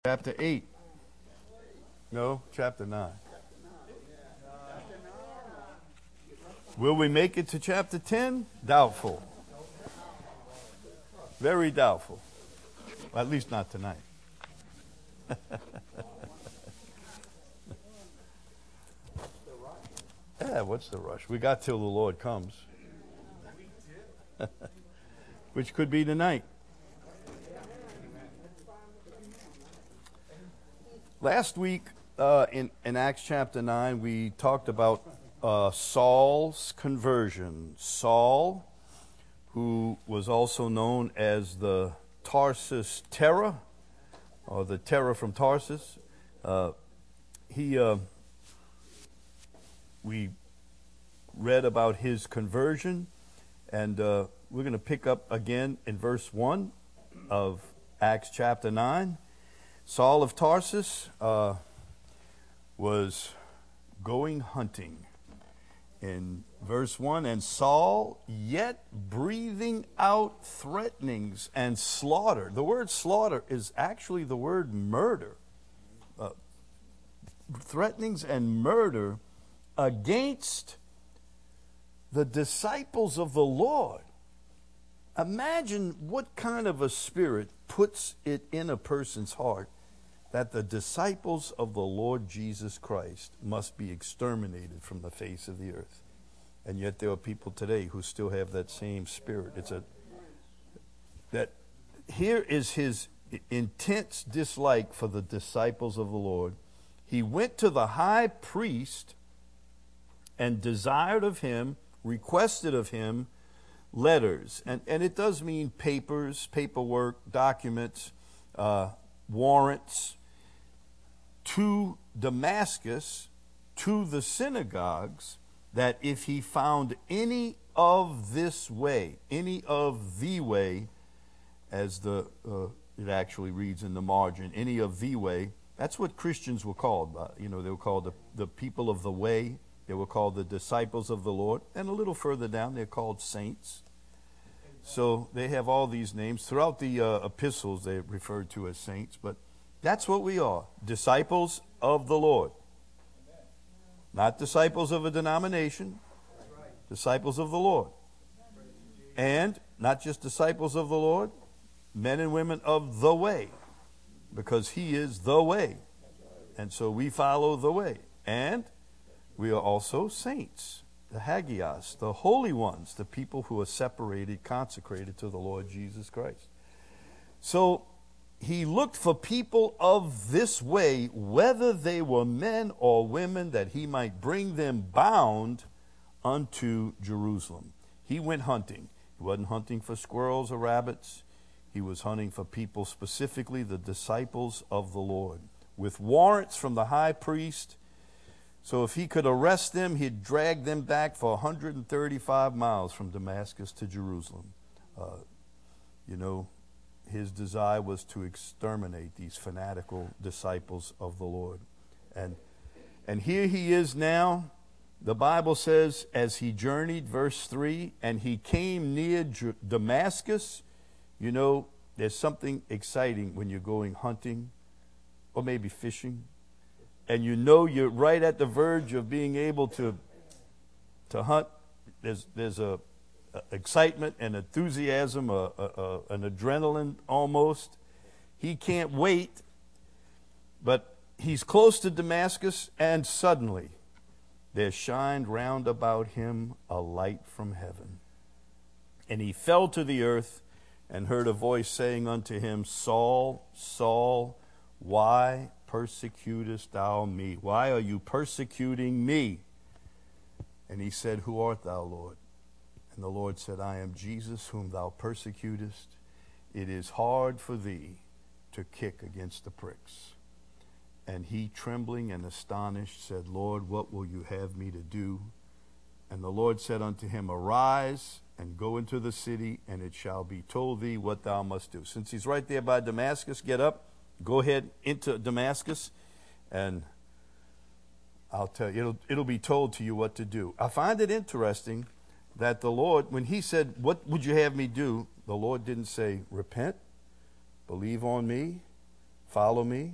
Chapter 8. No, chapter 9. Will we make it to chapter 10? Doubtful. Very doubtful. Well, at least not tonight. Yeah, what's the rush? We got till the Lord comes. Which could be tonight. Last week in Acts chapter 9, we talked about Saul's conversion. Saul, who was also known as the Tarsus Terror, or the Terror from Tarsus. We read about his conversion, and we're going to pick up again in verse 1 of Acts chapter 9. Saul of Tarsus was going hunting. In verse 1, and Saul, yet breathing out threatenings and slaughter. The word slaughter is actually the word murder. Threatenings and murder against the disciples of the Lord. Imagine what kind of a spirit puts it in a person's heart that the disciples of the Lord Jesus Christ must be exterminated from the face of the earth. And yet there are people today who still have that same spirit. Here is his intense dislike for the disciples of the Lord. He went to the high priest and desired of him, requested of him, letters. And it does mean papers, paperwork, documents, warrants, to Damascus, to the synagogues, that if he found any of this way, any of the way, as it actually reads in the margin, any of the way, that's what Christians were called. They were called the people of the way. They were called the disciples of the Lord. And a little further down, they're called saints. So they have all these names. Throughout the epistles, they're referred to as saints. But that's what we are, disciples of the Lord. Not disciples of a denomination, disciples of the Lord. And not just disciples of the Lord, men and women of the way, because he is the way. And so we follow the way. And we are also saints, the Hagios, the holy ones, the people who are separated, consecrated to the Lord Jesus Christ. So he looked for people of this way, whether they were men or women, that he might bring them bound unto Jerusalem. He went hunting. He wasn't hunting for squirrels or rabbits. He was hunting for people, specifically the disciples of the Lord, with warrants from the high priest. So if he could arrest them, he'd drag them back for 135 miles from Damascus to Jerusalem. His desire was to exterminate these fanatical disciples of the Lord. And here he is now. The Bible says, as he journeyed, verse 3, and he came near Damascus. There's something exciting when you're going hunting or maybe fishing. And you're right at the verge of being able to hunt. There's a excitement and enthusiasm, an adrenaline almost. He can't wait, but he's close to Damascus, and suddenly there shined round about him a light from heaven. And he fell to the earth and heard a voice saying unto him, Saul, Saul, why persecutest thou me? Why are you persecuting me? And he said, Who art thou, Lord? And the Lord said, I am Jesus, whom thou persecutest. It is hard for thee to kick against the pricks. And he, trembling and astonished, said, Lord, what will you have me to do? And the Lord said unto him, Arise and go into the city, and it shall be told thee what thou must do. Since he's right there by Damascus, get up, go ahead into Damascus, and I'll tell you, it'll be told to you what to do. I find it interesting that the Lord, when he said, what would you have me do? The Lord didn't say, repent, believe on me, Follow me.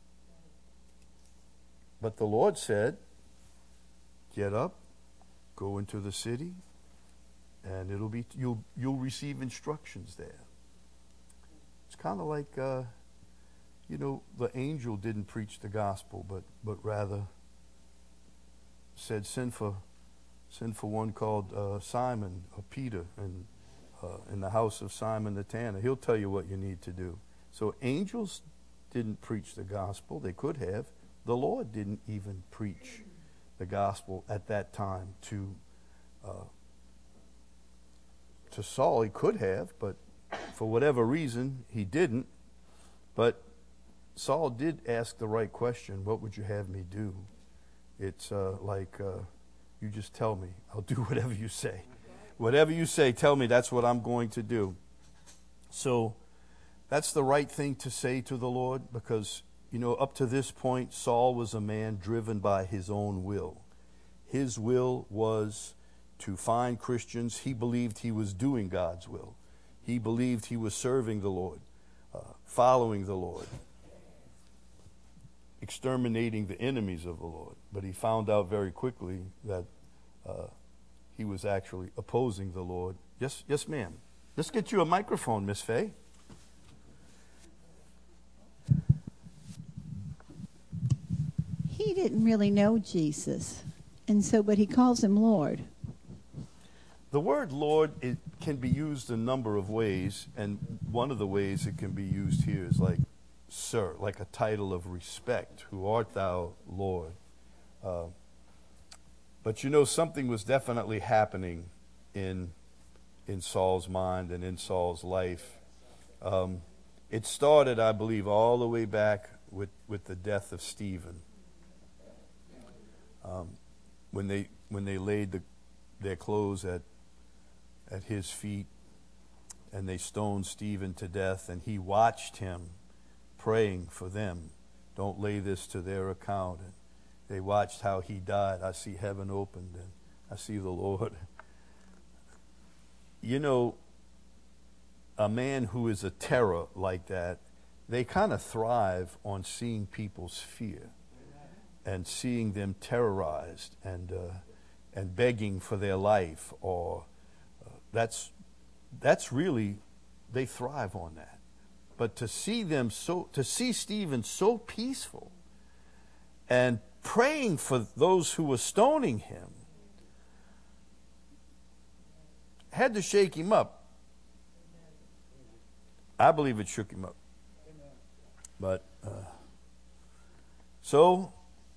But the Lord said, get up, go into the city, and you'll receive instructions there. It's kind of like, the angel didn't preach the gospel, but rather said, send for one called Simon or Peter, and in the house of Simon the Tanner. He'll tell you what you need to do. So angels didn't preach the gospel. They could have. The Lord didn't even preach the gospel at that time to Saul. He could have, but for whatever reason, he didn't. But Saul did ask the right question, what would you have me do? It's you just tell me. I'll do whatever you say. Whatever you say, tell me, that's what I'm going to do. So that's the right thing to say to the Lord, because, up to this point, Saul was a man driven by his own will. His will was to find Christians. He believed he was doing God's will. He believed he was serving the Lord, following the Lord, exterminating the enemies of the Lord. But he found out very quickly that he was actually opposing the Lord. Yes, ma'am. Let's get you a microphone, Miss Faye. He didn't really know Jesus, but he calls him Lord. The word Lord, it can be used a number of ways, and one of the ways it can be used here is like sir, like a title of respect. Who art thou, Lord? But something was definitely happening in Saul's mind and in Saul's life. It started, I believe, all the way back with the death of Stephen. When they laid their clothes at his feet, and they stoned Stephen to death, and he watched him praying for them. Don't lay this to their account. And they watched how he died. I see heaven opened, and I see the Lord. A man who is a terror like that, they kind of thrive on seeing people's fear and seeing them terrorized and begging for their life, or that's really, they thrive on that. But to see Stephen so peaceful and praying for those who were stoning him had to shake him up. I believe it shook him up. But so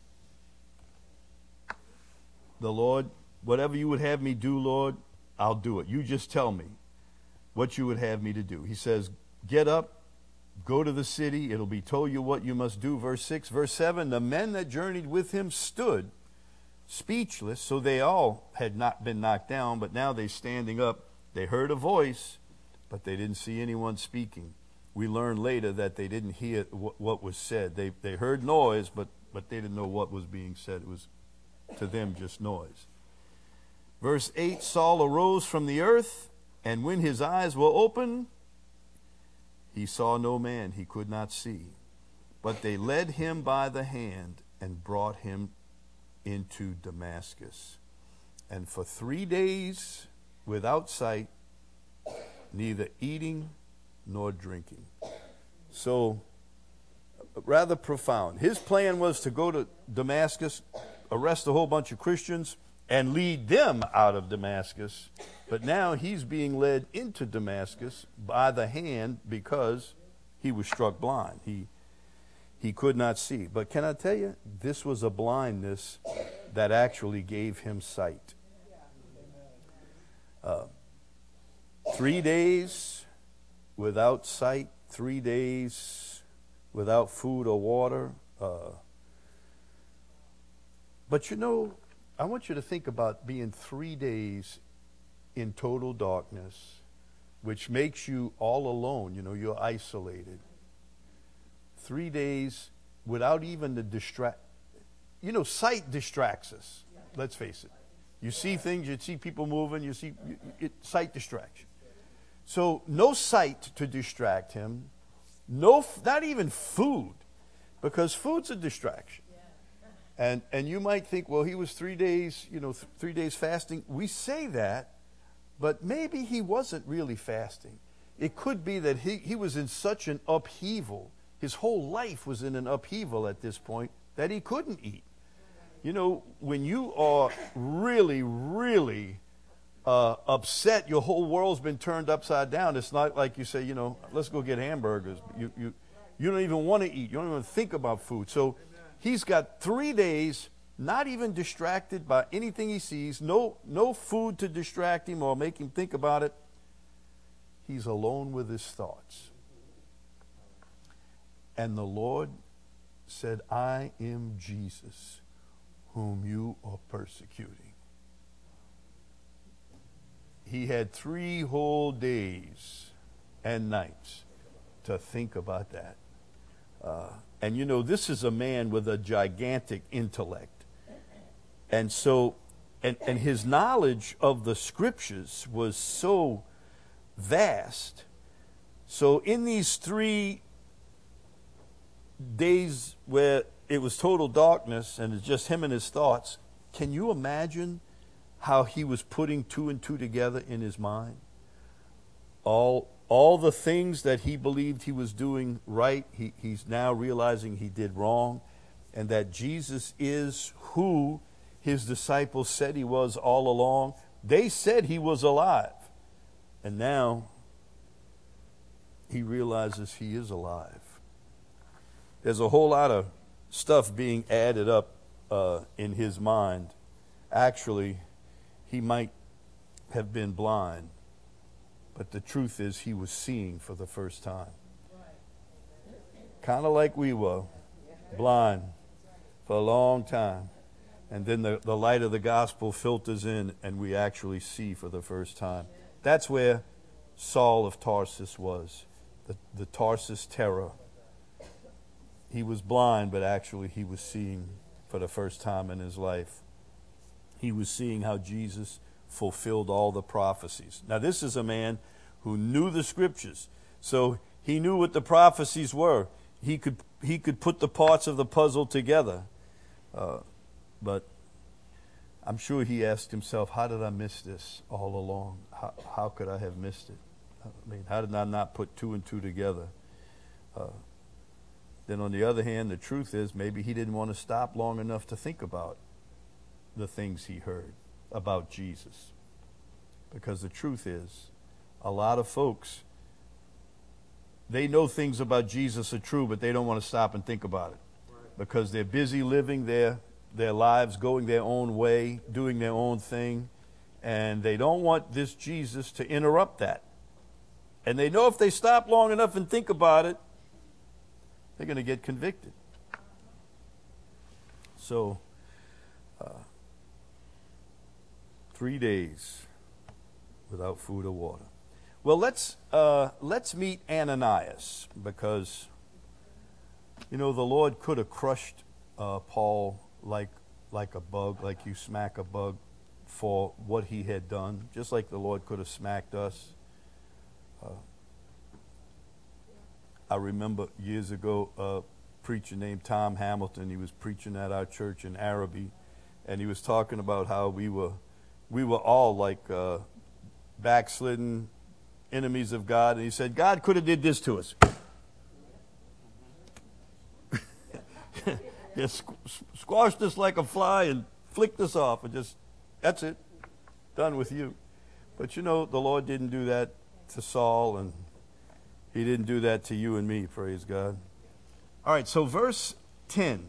the Lord, whatever you would have me do, Lord, I'll do it. You just tell me what you would have me to do. He says, get up, go to the city. It'll be told you what you must do. Verse 6. Verse 7, the men that journeyed with him stood speechless. So they all had not been knocked down, but now they're standing up. They heard a voice, but they didn't see anyone speaking. We learned later that they didn't hear what was said. They heard noise, but they didn't know what was being said. It was, to them, just noise. Verse 8, Saul arose from the earth, and when his eyes were open, he saw no man, he could not see. But they led him by the hand and brought him into Damascus. And for 3 days, without sight, neither eating nor drinking. So, rather profound. His plan was to go to Damascus, arrest a whole bunch of Christians, and lead them out of Damascus. But now he's being led into Damascus by the hand because he was struck blind. He could not see. But can I tell you, this was a blindness that actually gave him sight. 3 days without sight, 3 days without food or water. But I want you to think about being 3 days in total darkness, which makes you all alone. You're isolated. 3 days without even the sight distracts us. Let's face it. You see things, you see people moving, sight distraction. So no sight to distract him, not even food, because food's a distraction. And you might think, well, he was 3 days, 3 days fasting. We say that, but maybe he wasn't really fasting. It could be that he was in such an upheaval. His whole life was in an upheaval at this point that he couldn't eat. When you are really, really upset, your whole world's been turned upside down. It's not like you say, let's go get hamburgers. You don't even want to eat. You don't even think about food. So he's got 3 days, not even distracted by anything he sees, no food to distract him or make him think about it. He's alone with his thoughts. And the Lord said, I am Jesus, whom you are persecuting. He had 3 whole days and nights to think about that. And this is a man with a gigantic intellect. And so, and his knowledge of the scriptures was so vast. So in these 3 days where it was total darkness and it's just him and his thoughts, can you imagine how he was putting 2 and 2 together in his mind? All the things that he believed he was doing right, he's now realizing he did wrong, and that Jesus is who his disciples said he was all along. They said he was alive, and now he realizes he is alive. There's a whole lot of stuff being added up in his mind. Actually, he might have been blind, but the truth is he was seeing for the first time. Kind of like we were, blind for a long time. And then the light of the gospel filters in and we actually see for the first time. That's where Saul of Tarsus was, the Tarsus terror. He was blind, but actually he was seeing for the first time in his life. He was seeing how Jesus fulfilled all the prophecies. Now, this is a man who knew the scriptures. So he knew what the prophecies were. He could put the parts of the puzzle together. But I'm sure he asked himself, how did I miss this all along? How could I have missed it? I mean, how did I not put 2 and 2 together? Then on the other hand, the truth is maybe he didn't want to stop long enough to think about the things he heard about Jesus. Because the truth is, a lot of folks, they know things about Jesus are true, but they don't want to stop and think about it. Because they're busy living their lives, going their own way, doing their own thing, and they don't want this Jesus to interrupt that. And they know if they stop long enough and think about it, they're going to get convicted. So, 3 days without food or water. Well, let's meet Ananias, because the Lord could have crushed Paul like a bug, like you smack a bug, for what he had done, just like the Lord could have smacked us. I remember years ago a preacher named Tom Hamilton. He was preaching at our church in Araby, and he was talking about how we were all like backslidden enemies of God, and he said God could have did this to us. Just squashed us like a fly and flicked us off, and just, that's it, done with you. But the Lord didn't do that to Saul, and he didn't do that to you and me, praise God. All right, so verse 10.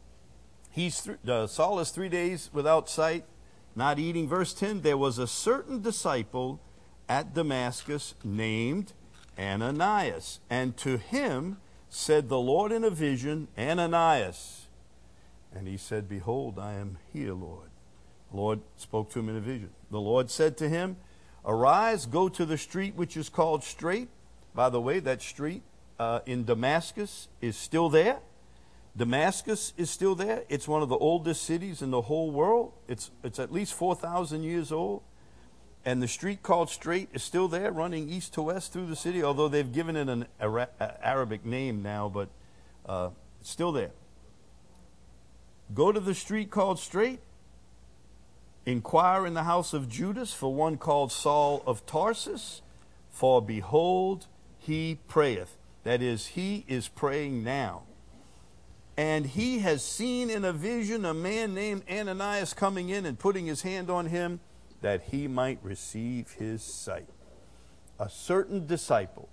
Saul is 3 days without sight, not eating. Verse 10, there was a certain disciple at Damascus named Ananias, and to him said the Lord in a vision, Ananias. And he said, behold, I am here, Lord. The Lord spoke to him in a vision. The Lord said to him, arise, go to the street which is called Straight. By the way, that street in Damascus is still there. Damascus is still there. It's one of the oldest cities in the whole world. It's at least 4,000 years old. And the street called Straight is still there, running east to west through the city, although they've given it an Arabic name now, but it's still there. Go to the street called Straight. Inquire in the house of Judas for one called Saul of Tarsus, for behold, he prayeth. That is, he is praying now. And he has seen in a vision a man named Ananias coming in and putting his hand on him that he might receive his sight. A certain disciple,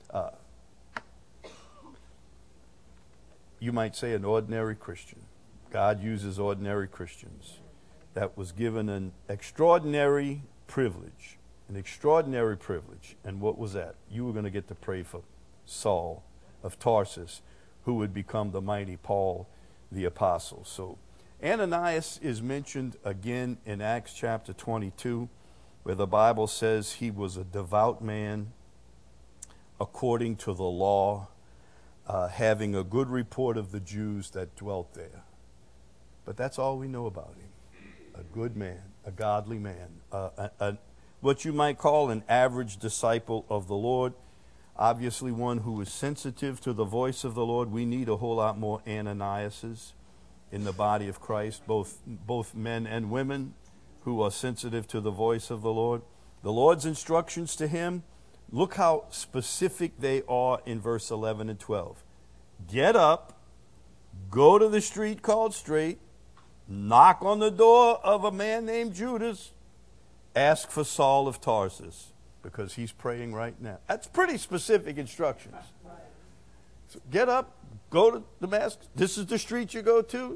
you might say an ordinary Christian. God uses ordinary Christians. That was given an extraordinary privilege. An extraordinary privilege. And what was that? You were going to get to pray for Saul of Tarsus, who would become the mighty Paul the Apostle. So Ananias is mentioned again in Acts chapter 22, where the Bible says he was a devout man according to the law, having a good report of the Jews that dwelt there. But that's all we know about him. A good man, a godly man, what you might call an average disciple of the Lord. Obviously one who is sensitive to the voice of the Lord. We need a whole lot more Ananiases in the body of Christ, both men and women who are sensitive to the voice of the Lord. The Lord's instructions to him, look how specific they are in verse 11 and 12. Get up, go to the street called Straight, knock on the door of a man named Judas, ask for Saul of Tarsus, because he's praying right now. That's pretty specific instructions. So get up, go to Damascus. This is the street you go to.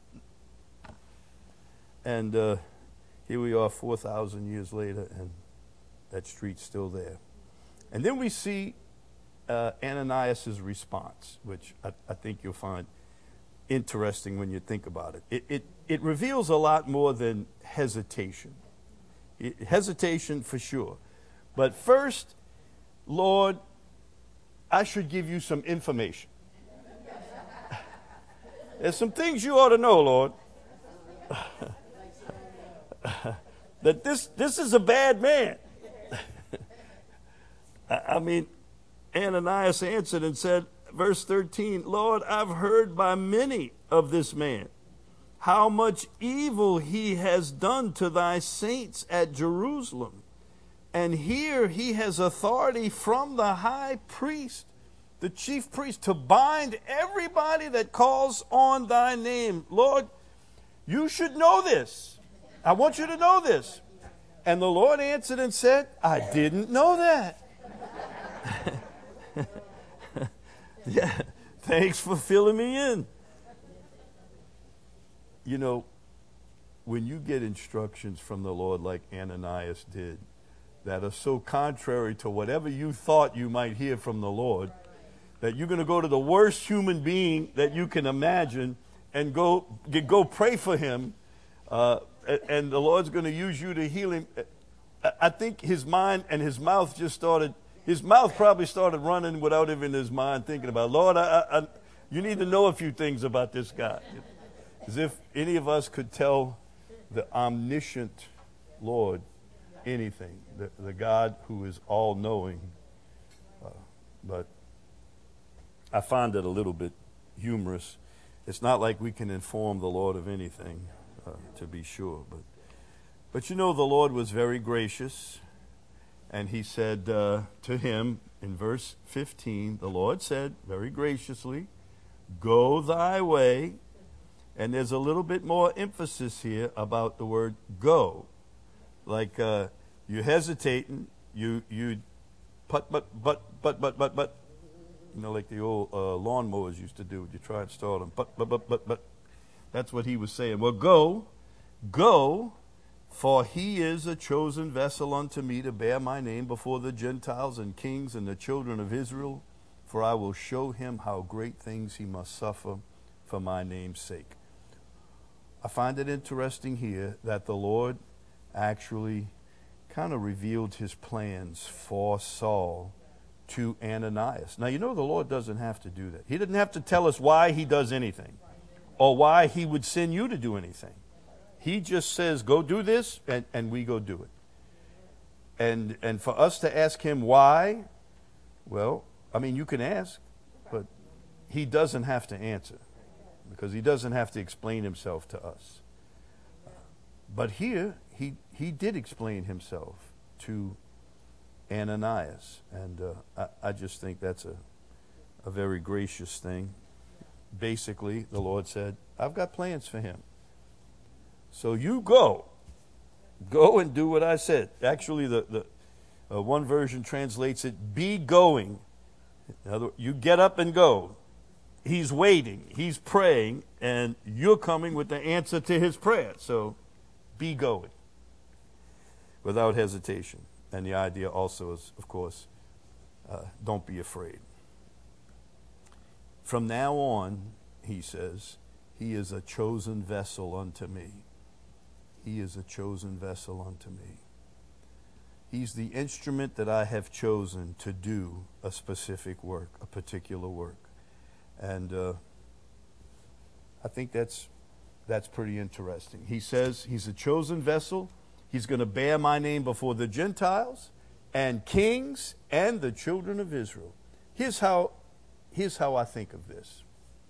And here we are 4,000 years later, and that street's still there. And then we see Ananias' response, which I think you'll find interesting when you think about it. It reveals a lot more than hesitation. Hesitation for sure. But first, Lord, I should give you some information. There's some things you ought to know, Lord. That this is a bad man. I mean, Ananias answered and said, verse 13, Lord, I've heard by many of this man how much evil he has done to thy saints at Jerusalem. And here he has authority from the high priest, the chief priest, to bind everybody that calls on thy name. Lord, you should know this. I want you to know this. And the Lord answered and said, I didn't know that. Yeah, thanks for filling me in. You know, when you get instructions from the Lord like Ananias did, that are so contrary to whatever you thought you might hear from the Lord, that you're going to go to the worst human being that you can imagine and go pray for him, and the Lord's going to use you to heal him. I think his mind and his mouth his mouth probably started running without even his mind thinking about, Lord, you need to know a few things about this guy. As if any of us could tell the omniscient Lord anything, the God who is all-knowing. But I find it a little bit humorous. It's not like we can inform the Lord of anything, to be sure. But you know, the Lord was very gracious, and he said to him in verse 15, the Lord said very graciously, go thy way. And there's a little bit more emphasis here about the word go. Like you're hesitating, you but, you know, like the old lawnmowers used to do. You try and start them, but. That's what he was saying. Well, go, for he is a chosen vessel unto me to bear my name before the Gentiles and kings and the children of Israel, for I will show him how great things he must suffer for my name's sake. I find it interesting here that the Lord actually kind of revealed his plans for Saul to Ananias. Now, you know, the Lord doesn't have to do that. He didn't have to tell us why he does anything or why he would send you to do anything. He just says, go do this, and we go do it. And for us to ask him why, well, I mean, you can ask, but he doesn't have to answer because he doesn't have to explain himself to us. But here, he did explain himself to Ananias, and I just think that's a very gracious thing. Basically, the Lord said, I've got plans for him. So you go. Go and do what I said. Actually, the one version translates it, be going. In other words, you get up and go. He's waiting. He's praying, and you're coming with the answer to his prayer. So be going without hesitation. And the idea also is, of course, don't be afraid. From now on, he says, he is a chosen vessel unto me. He is a chosen vessel unto me. He's the instrument that I have chosen to do a specific work, a particular work. And I think that's pretty interesting. He says he's a chosen vessel. He's going to bear my name before the Gentiles and kings and the children of Israel. Here's how I think of this.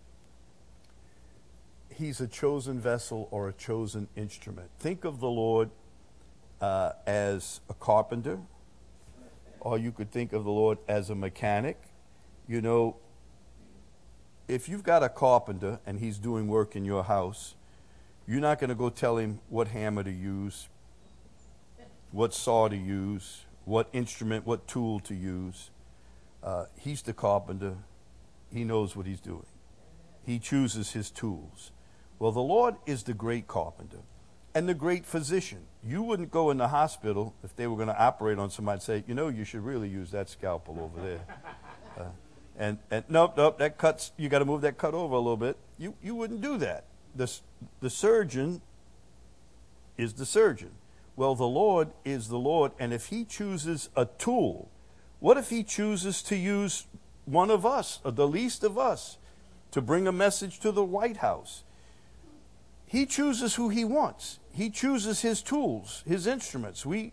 He's a chosen vessel or a chosen instrument. Think of the Lord as a carpenter, or you could think of the Lord as a mechanic. You know, if you've got a carpenter and he's doing work in your house, you're not going to go tell him what hammer to use, what saw to use, what instrument, what tool to use. He's the carpenter. He knows what he's doing. He chooses his tools. Well, the Lord is the great carpenter and the great physician. You wouldn't go in the hospital if they were going to operate on somebody and say, you know, you should really use that scalpel over there. And nope, that cuts, you got to move that cut over a little bit. You wouldn't do that. The surgeon is the surgeon. Well, the Lord is the Lord, and if he chooses a tool, what if he chooses to use one of us, or the least of us, to bring a message to the White House? He chooses who he wants. He chooses his tools, his instruments. We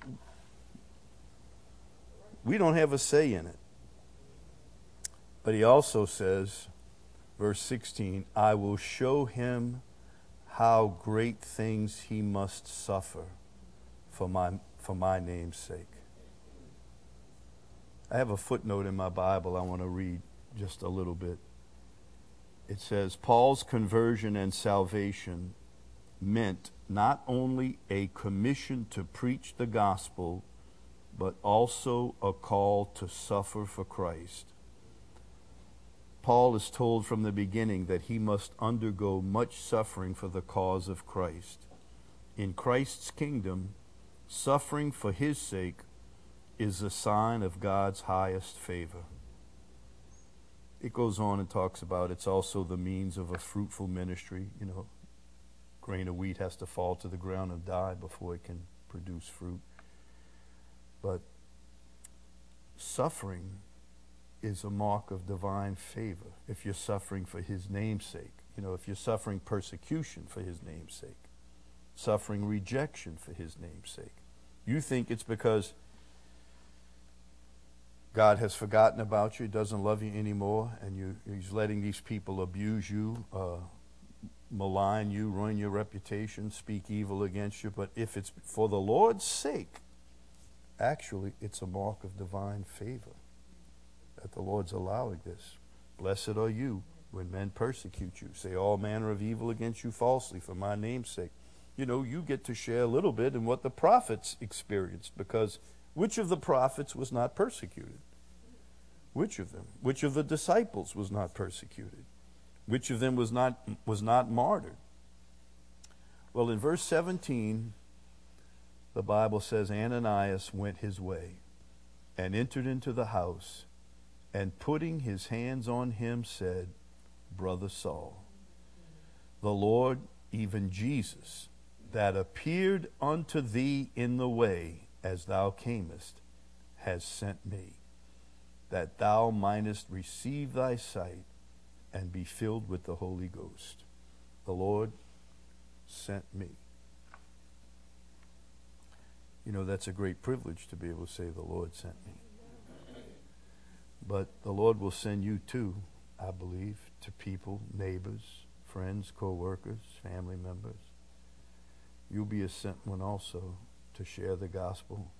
don't have a say in it. But he also says, verse 16, I will show him how great things he must suffer for my name's sake. I have a footnote in my Bible I want to read just a little bit. It says, Paul's conversion and salvation meant not only a commission to preach the gospel, but also a call to suffer for Christ. Paul is told from the beginning that he must undergo much suffering for the cause of Christ. In Christ's kingdom, suffering for his sake is a sign of God's highest favor. It goes on and talks about it's also the means of a fruitful ministry. You know, grain of wheat has to fall to the ground and die before it can produce fruit. But suffering is a mark of divine favor if you're suffering for his name's sake. You know, if you're suffering persecution for his name's sake, suffering rejection for his name's sake. You think it's because God has forgotten about you, doesn't love you anymore, and he's letting these people abuse you, malign you, ruin your reputation, speak evil against you. But if it's for the Lord's sake, actually it's a mark of divine favor that the Lord's allowing this. Blessed are you when men persecute you, say all manner of evil against you falsely for my name's sake. You know, you get to share a little bit in what the prophets experienced, because which of the prophets was not persecuted? Which of them? Which of the disciples was not persecuted? Which of them was not martyred? Well, in verse 17, the Bible says Ananias went his way and entered into the house, and putting his hands on him said, Brother Saul, the Lord, even Jesus, that appeared unto thee in the way as thou camest, has sent me, that thou mightest receive thy sight and be filled with the Holy Ghost. The Lord sent me. You know, that's a great privilege to be able to say the Lord sent me. But the Lord will send you too, I believe, to people, neighbors, friends, co-workers, family members. You'll be a sent one also to share the gospel.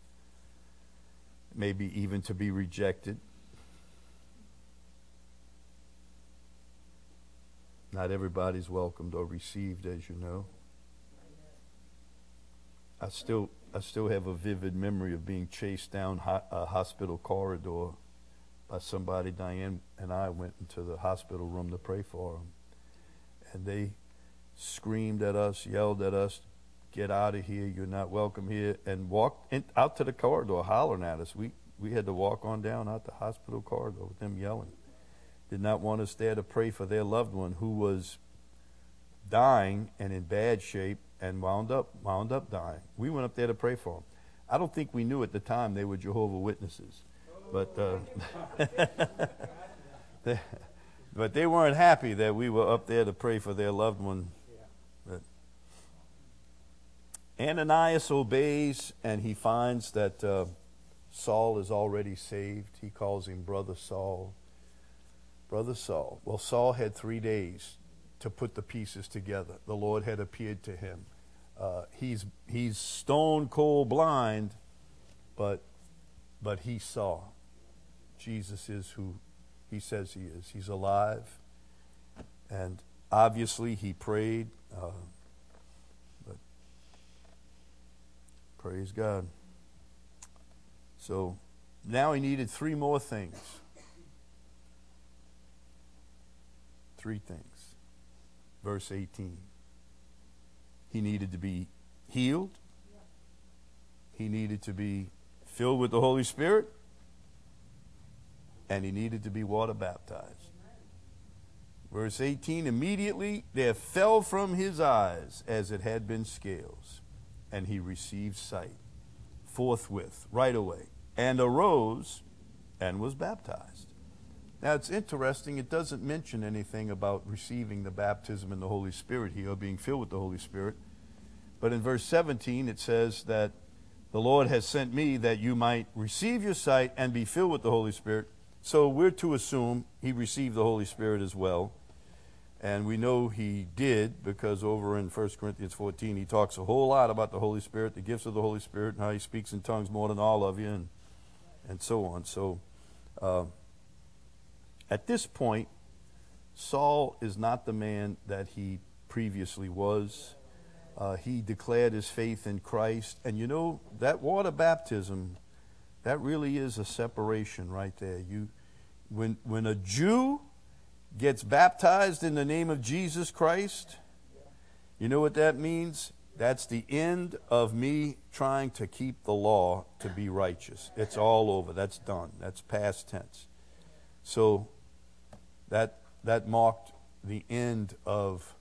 Maybe even to be rejected. Not everybody's welcomed or received, as you know. I still have a vivid memory of being chased down a hospital corridor by somebody. Diane and I went into the hospital room to pray for them. And they screamed at us, yelled at us, "Get out of here, you're not welcome here," and walked out to the corridor hollering at us. We had to walk on down out the hospital corridor with them yelling. Did not want us there to pray for their loved one who was dying and in bad shape and wound up dying. We went up there to pray for them. I don't think we knew at the time they were Jehovah's Witnesses, but but they weren't happy that we were up there to pray for their loved one. But Ananias obeys, and he finds that Saul is already saved. He calls him Brother Saul. Brother Saul. Well, Saul had 3 days to put the pieces together. The Lord had appeared to him. He's stone cold blind, but he saw. Jesus is who he says he is. He's alive, and obviously he prayed. But praise God. So now he needed 3 more things. 3 things. Verse 18. He needed to be healed. He needed to be filled with the Holy Spirit. And he needed to be water baptized. Verse 18, immediately there fell from his eyes as it had been scales, and he received sight forthwith, right away, and arose and was baptized. Now it's interesting, it doesn't mention anything about receiving the baptism in the Holy Spirit here, or being filled with the Holy Spirit. But in verse 17 it says that the Lord has sent me that you might receive your sight and be filled with the Holy Spirit. So we're to assume he received the Holy Spirit as well. And we know he did, because over in 1 Corinthians 14 he talks a whole lot about the Holy Spirit, the gifts of the Holy Spirit, and how he speaks in tongues more than all of you, and so on. So at this point, Saul is not the man that he previously was. He declared his faith in Christ. And you know, that water baptism, that really is a separation right there. When a Jew gets baptized in the name of Jesus Christ, you know what that means? That's the end of me trying to keep the law to be righteous. It's all over. That's done. That's past tense. So that marked the end of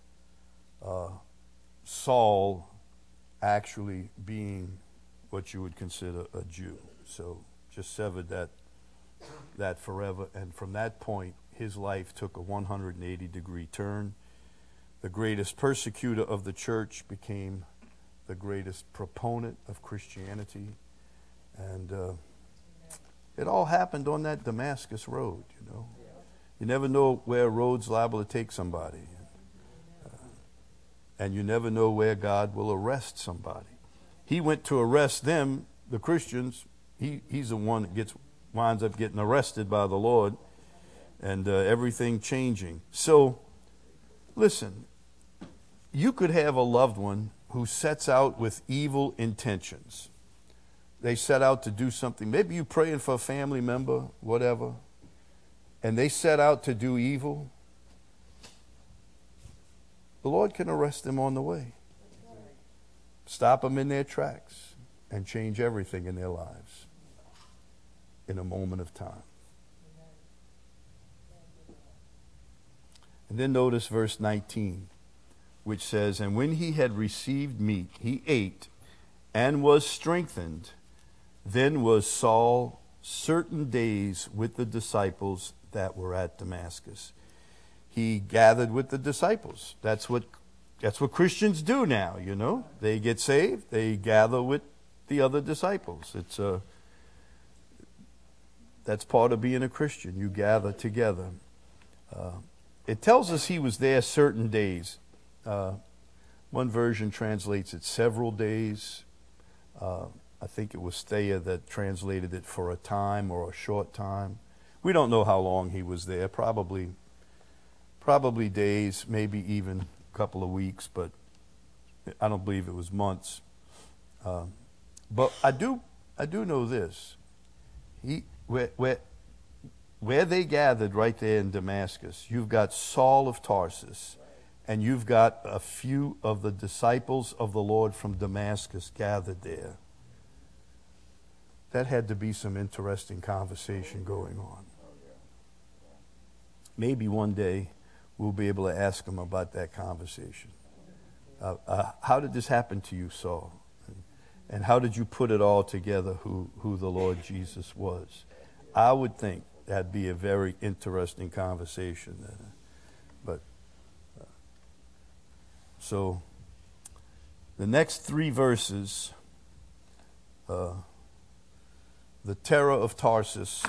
Saul actually being what you would consider a Jew. So just severed that forever. And from that point, his life took a 180-degree turn. The greatest persecutor of the church became the greatest proponent of Christianity. And it all happened on that Damascus road, you know. You never know where a road's liable to take somebody. And you never know where God will arrest somebody. He went to arrest them, the Christians. He's the one that winds up getting arrested by the Lord, and everything changing. So, listen, you could have a loved one who sets out with evil intentions. They set out to do something. Maybe you're praying for a family member, whatever, and they set out to do evil. The Lord can arrest them on the way. Stop them in their tracks and change everything in their lives in a moment of time. And then notice verse 19, which says, and when he had received meat, he ate and was strengthened. Then was Saul certain days with the disciples that were at Damascus. He gathered with the disciples. That's what Christians do now, you know. They get saved, they gather with the other disciples. That's part of being a Christian. You gather together. It tells us he was there certain days. One version translates it several days. I think it was Thayer that translated it for a time or a short time. We don't know how long he was there. Probably days, maybe even a couple of weeks, but I don't believe it was months. But I do know this. Where they gathered right there in Damascus, you've got Saul of Tarsus, and you've got a few of the disciples of the Lord from Damascus gathered there. That had to be some interesting conversation going on. Maybe one day we'll be able to ask them about that conversation. How did this happen to you, Saul? And how did you put it all together, who the Lord Jesus was? I would think that'd be a very interesting conversation. So the next 3 verses, the terror of Tarsus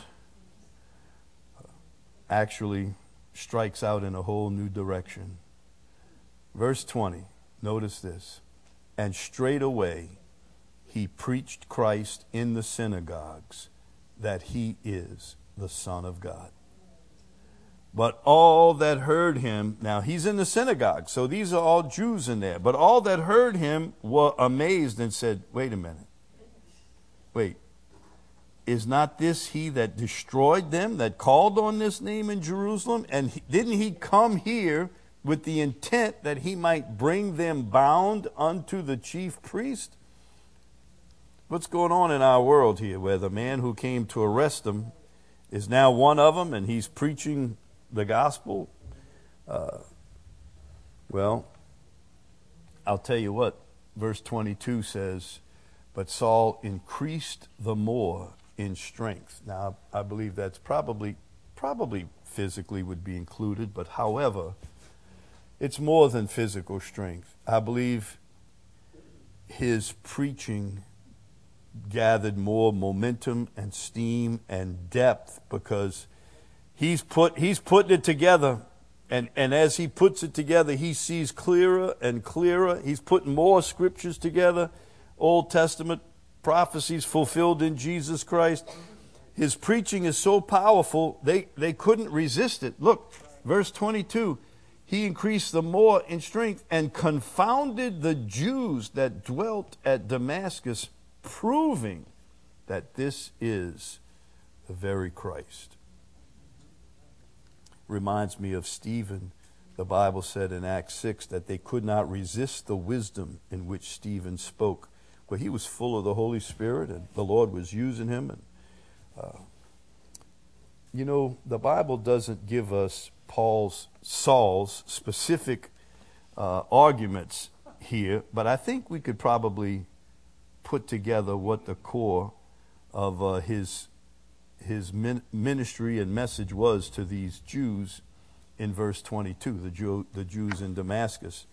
actually strikes out in a whole new direction. Verse 20, notice this. And straightway he preached Christ in the synagogues, that he is the Son of God. But all that heard him, now he's in the synagogue, so these are all Jews in there, but all that heard him were amazed and said, wait a minute. Wait, is not this he that destroyed them, that called on this name in Jerusalem? And didn't he come here with the intent that he might bring them bound unto the chief priest? What's going on in our world here, where the man who came to arrest them is now one of them, and he's preaching the gospel? Well, I'll tell you what, verse 22 says, but Saul increased the more in strength. Now, I believe that's probably physically would be included, but however, it's more than physical strength. I believe his preaching gathered more momentum and steam and depth, because he's putting it together, and as he puts it together, he sees clearer and clearer. He's putting more scriptures together, Old Testament prophecies fulfilled in Jesus Christ. His preaching is so powerful, they couldn't resist it. Look, verse 22, he increased the more in strength and confounded the Jews that dwelt at Damascus, proving that this is the very Christ. Reminds me of Stephen. The Bible said in Acts 6 that they could not resist the wisdom in which Stephen spoke. But he was full of the Holy Spirit, and the Lord was using him. And the Bible doesn't give us Saul's specific arguments here, but I think we could probably put together what the core of his ministry and message was to these Jews in verse 22, the Jews in Damascus.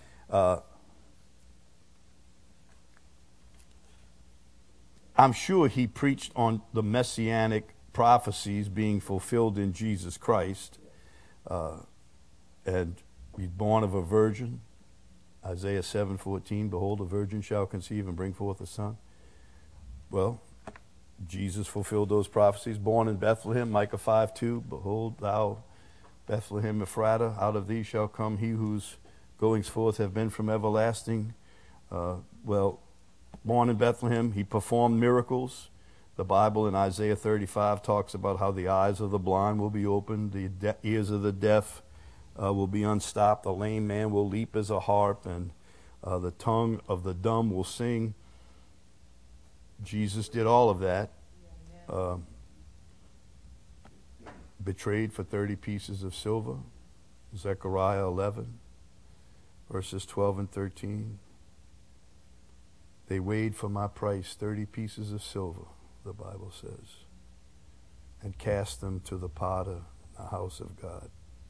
I'm sure he preached on the messianic prophecies being fulfilled in Jesus Christ. And he's born of a virgin. Isaiah 7:14, behold, a virgin shall conceive and bring forth a son. Well, Jesus fulfilled those prophecies. Born in Bethlehem, Micah 5:2, behold, thou Bethlehem Ephratah, out of thee shall come he whose goings forth have been from everlasting. Born in Bethlehem, he performed miracles. The Bible in Isaiah 35 talks about how the eyes of the blind will be opened, the ears of the deaf will be unstopped, the lame man will leap as a harp, and the tongue of the dumb will sing. Jesus did all of that. Betrayed for 30 pieces of silver. Zechariah 11, verses 12 and 13. They weighed for my price 30 pieces of silver, the Bible says, and cast them to the potter in the house of God.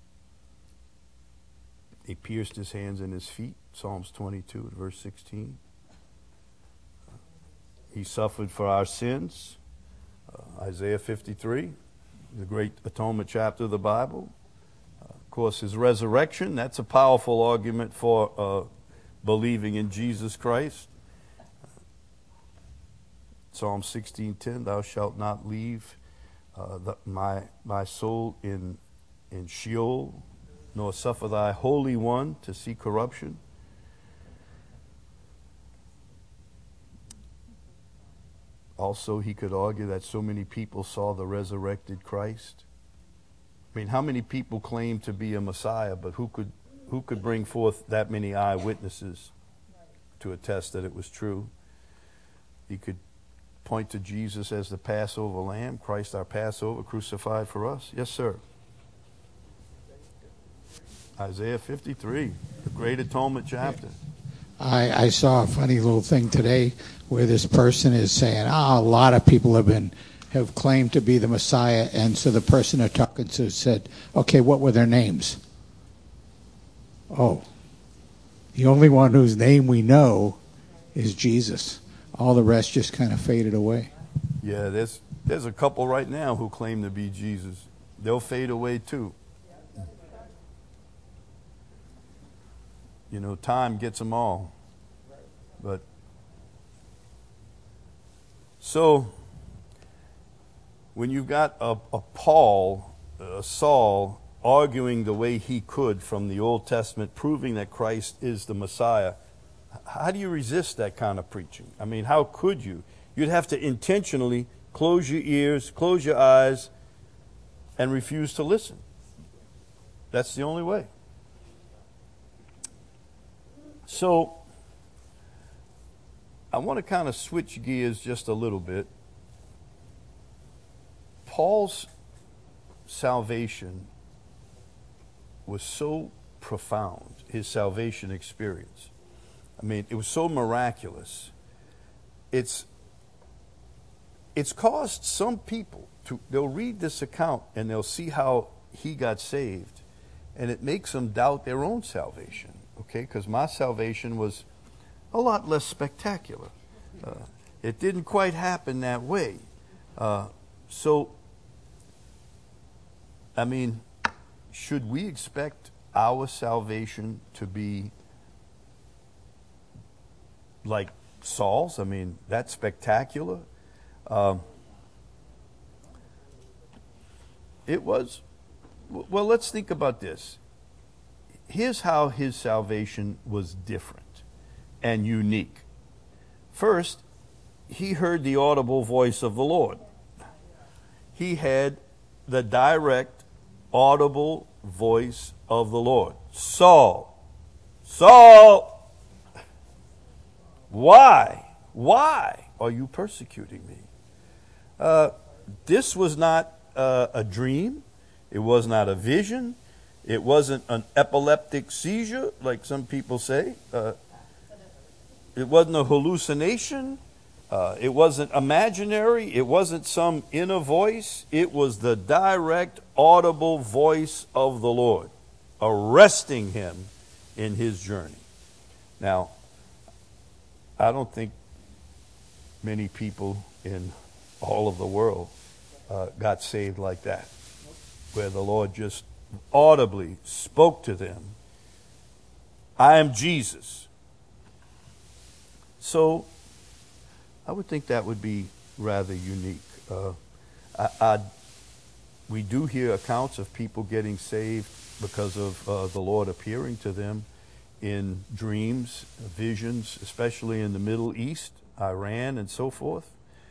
They pierced his hands and his feet, Psalms 22, verse 16. He suffered for our sins. Isaiah 53, the great atonement chapter of the Bible. Of course, his resurrection, that's a powerful argument for believing in Jesus Christ. Psalm 16:10, thou shalt not leave my soul in Sheol, nor suffer thy Holy One to see corruption. Also, he could argue that so many people saw the resurrected Christ. I mean, how many people claim to be a Messiah, but who could bring forth that many eyewitnesses to attest that it was true? He could point to Jesus as the Passover lamb, Christ our Passover, crucified for us. Yes, sir. Isaiah 53, the great atonement chapter. I saw a funny little thing today where this person is saying, a lot of people have claimed to be the Messiah, and so the person they're talking to said, okay, what were their names? Oh, the only one whose name we know is Jesus. All the rest just kind of faded away. Yeah, there's a couple right now who claim to be Jesus. They'll fade away too. You know, time gets them all. But so when you've got a Saul arguing the way he could from the Old Testament, proving that Christ is the Messiah, how do you resist that kind of preaching? I mean, how could you? You'd have to intentionally close your ears, close your eyes, and refuse to listen. That's the only way. So, I want to kind of switch gears just a little bit. Paul's salvation was so profound, his salvation experience. I mean, it was so miraculous. It's caused some people they'll read this account and they'll see how he got saved, and it makes them doubt their own salvation. Okay, because my salvation was a lot less spectacular. It didn't quite happen that way. So, I mean, should we expect our salvation to be like Saul's? I mean, that's spectacular. It was. Well, let's think about this. Here's how his salvation was different and unique. First, he heard the audible voice of the Lord. He had the direct, audible voice of the Lord. Saul, Saul, why are you persecuting me? This was not a dream. It was not a vision. It wasn't an epileptic seizure, like some people say. It wasn't a hallucination. It wasn't imaginary. It wasn't some inner voice. It was the direct, audible voice of the Lord, arresting him in his journey. Now, I don't think many people in all of the world got saved like that, where the Lord just audibly spoke to them, I am Jesus. So I would think that would be rather unique. We do hear accounts of people getting saved because of the Lord appearing to them in dreams, visions, especially in the Middle East, Iran, and so forth.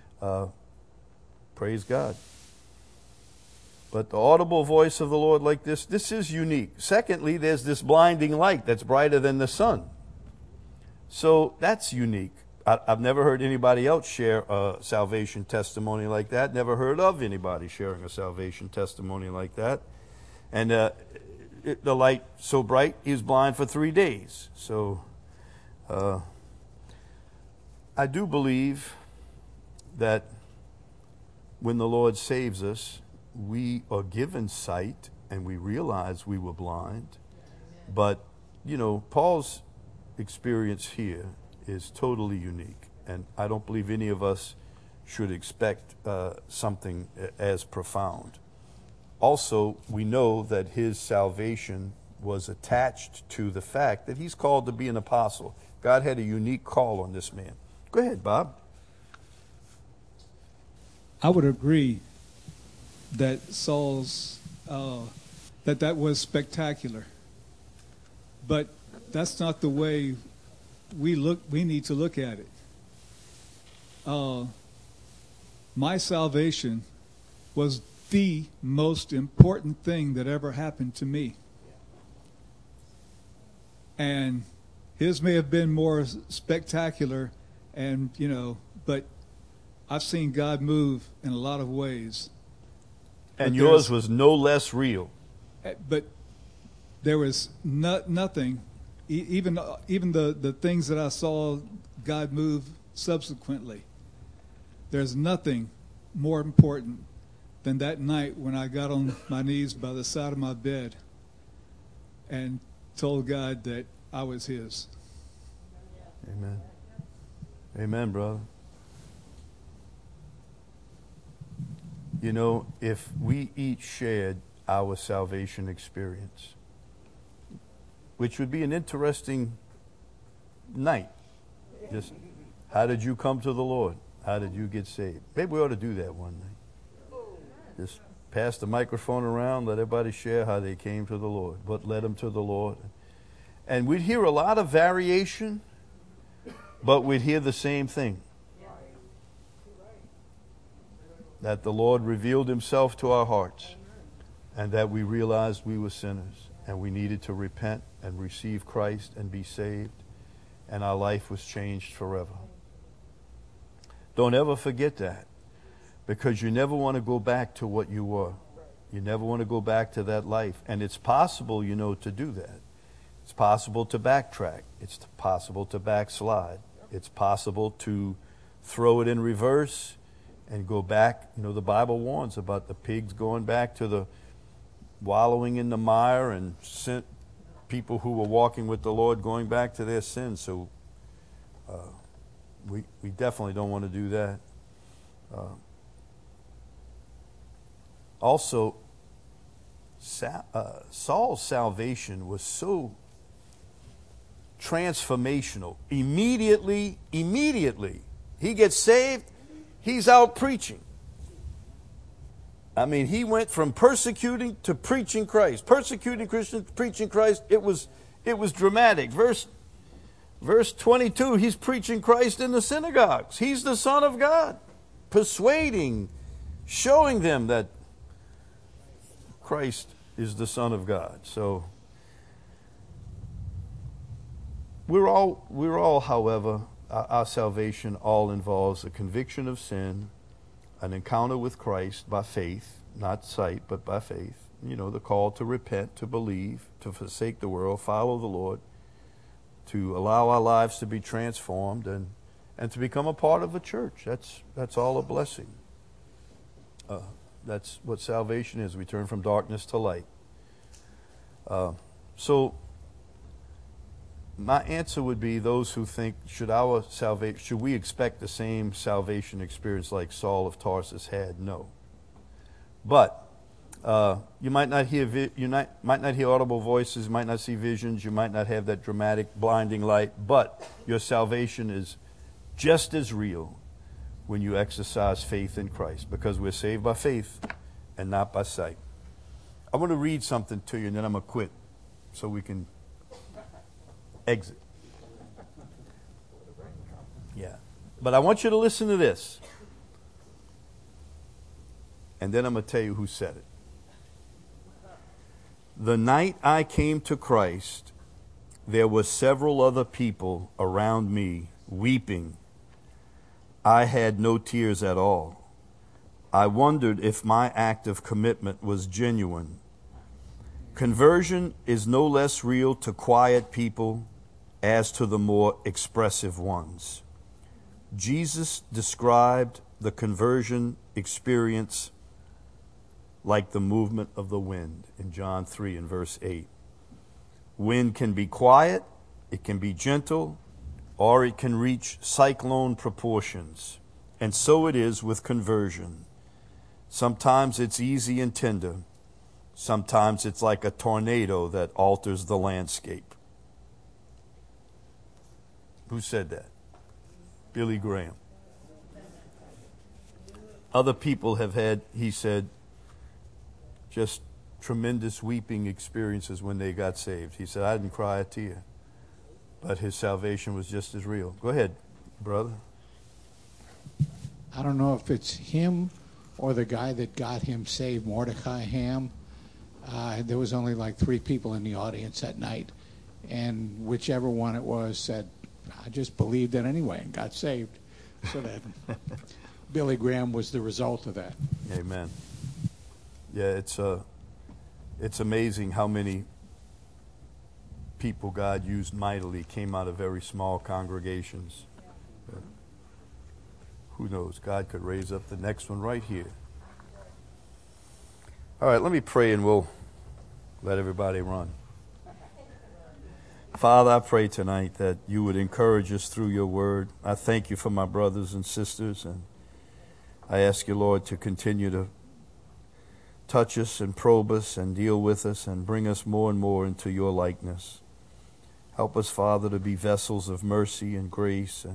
Praise God. But the audible voice of the Lord like this is unique. Secondly, there's this blinding light that's brighter than the sun. So that's unique. I've never heard anybody else share a salvation testimony like that. Never heard of anybody sharing a salvation testimony like that. And the light so bright, he was blind for 3 days. So I do believe that when the Lord saves us, we are given sight and we realize we were blind. But, you know, Paul's experience here is totally unique. And I don't believe any of us should expect something as profound. Also, we know that his salvation was attached to the fact that he's called to be an apostle. God had a unique call on this man. Go ahead, Bob. I would agree that Saul's that was spectacular, but that's not the way we need to look at it. My salvation was the most important thing that ever happened to me, and his may have been more spectacular, and but I've seen God move in a lot of ways. And yours was no less real. But there was nothing, even the things that I saw God move subsequently. There's nothing more important than that night when I got on my knees by the side of my bed and told God that I was his. Amen. Amen, brother. You know, if we each shared our salvation experience, which would be an interesting night. Just, how did you come to the Lord? How did you get saved? Maybe we ought to do that one night. Just pass the microphone around, let everybody share how they came to the Lord, what led them to the Lord. And we'd hear a lot of variation, but we'd hear the same thing. That the Lord revealed himself to our hearts, and that we realized we were sinners, and we needed to repent and receive Christ and be saved, and our life was changed forever. Don't ever forget that, because you never want to go back to what you were. You never want to go back to that life. And it's possible, to do that. It's possible to backtrack. It's possible to backslide. It's possible to throw it in reverse and go back. The Bible warns about the pigs going back to the wallowing in the mire, and people who were walking with the Lord going back to their sins. So we definitely don't want to do that. Also, Saul's salvation was so transformational. Immediately, he gets saved. He's out preaching. I mean, he went from persecuting to preaching Christ. Persecuting Christians, preaching Christ. It was dramatic. Verse 22, he's preaching Christ in the synagogues. He's the Son of God. Persuading, showing them that Christ is the Son of God. So we're all, however, our salvation all involves a conviction of sin, an encounter with Christ by faith, not sight, but by faith. The call to repent, to believe, to forsake the world, follow the Lord, to allow our lives to be transformed, and to become a part of a church. That's all a blessing. That's what salvation is. We turn from darkness to light. So my answer would be, those who think, should we expect the same salvation experience like Saul of Tarsus had? No. But you might not hear audible voices, you might not see visions, you might not have that dramatic blinding light, but your salvation is just as real when you exercise faith in Christ, because we're saved by faith and not by sight. I'm going to read something to you, and then I'm going to quit so we can exit. Yeah. But I want you to listen to this. And then I'm going to tell you who said it. The night I came to Christ, there were several other people around me weeping. I had no tears at all. I wondered if my act of commitment was genuine. Conversion is no less real to quiet people as to the more expressive ones. Jesus described the conversion experience like the movement of the wind in John 3 and verse 8. Wind can be quiet, it can be gentle, or it can reach cyclone proportions. And so it is with conversion. Sometimes it's easy and tender. Sometimes it's like a tornado that alters the landscape. Who said that? Billy Graham. Other people have had, he said, just tremendous weeping experiences when they got saved. He said, I didn't cry a tear, but his salvation was just as real. Go ahead, brother. I don't know if it's him or the guy that got him saved, Mordecai Ham. There was only like 3 people in the audience that night, and whichever one it was said, I just believed it anyway and got saved. So that Billy Graham was the result of that. Amen. Yeah, it's amazing how many people God used mightily came out of very small congregations. Who knows? God could raise up the next one right here. All right, let me pray and we'll let everybody run. Father, I pray tonight that you would encourage us through your word. I thank you for my brothers and sisters, and I ask you, Lord, to continue to touch us and probe us and deal with us and bring us more and more into your likeness. Help us, Father, to be vessels of mercy and grace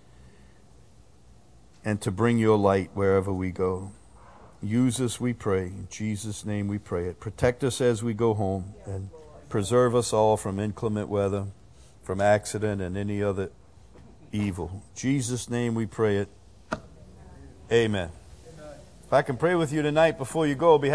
and to bring your light wherever we go. Use us, we pray. In Jesus' name we pray it. Protect us as we go home and preserve us all from inclement weather, from accident and any other evil. In Jesus' name we pray it. Amen. If I can pray with you tonight before you go,